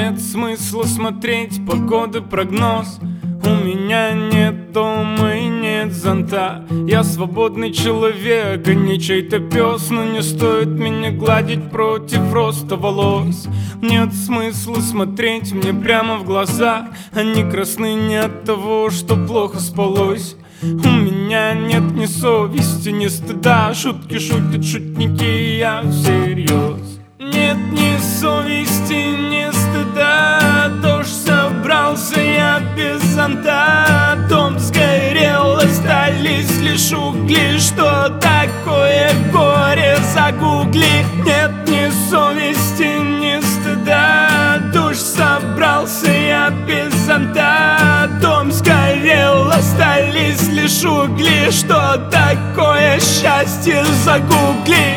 Нет смысла смотреть погоды прогноз. У меня нет дома и нет зонта. Я свободный человек, а не чей-то пес. Но не стоит меня гладить против роста волос. Нет смысла смотреть мне прямо в глаза. Они красны не от того, что плохо спалось. У меня нет ни совести, ни стыда. Шутки шутят шутники, я всерьез. Нет ни совести, ни стыда. Дождь собрался, я без зонта. Дом сгорел, остались лишь угли. Что такое горе, загугли. Нет ни совести, ни стыда. Дождь собрался, я без зонта. Дом сгорел, остались лишь угли. Что такое счастье, загугли.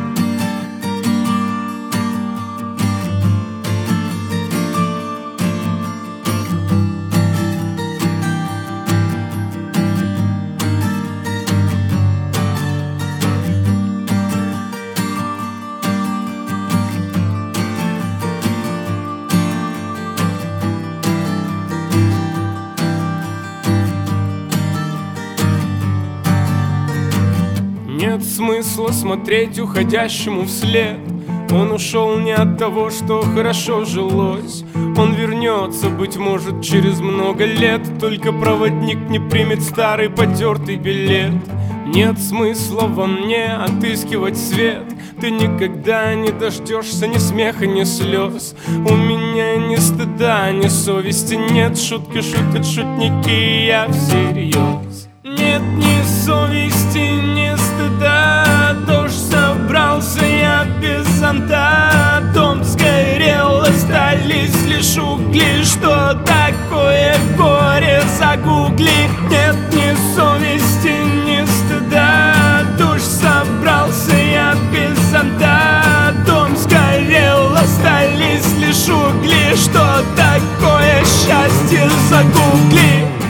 Нет смысла смотреть уходящему вслед. Он ушел не от того, что хорошо жилось. Он вернется, быть может, через много лет. Только проводник не примет старый потертый билет. Нет смысла во мне отыскивать свет. Ты никогда не дождешься ни смеха, ни слез. У меня ни стыда, ни совести нет. Шутки шутят шутники, я всерьез. Нет ни совести, ни стыда. Дождь собрался, я без зонта. Дом сгорел, остались лишь угли. Что такое горе, загугли. Нет ни совести, ни стыда. Дождь собрался, я без зонта. Дом сгорел, остались лишь угли. Что такое счастье, загугли.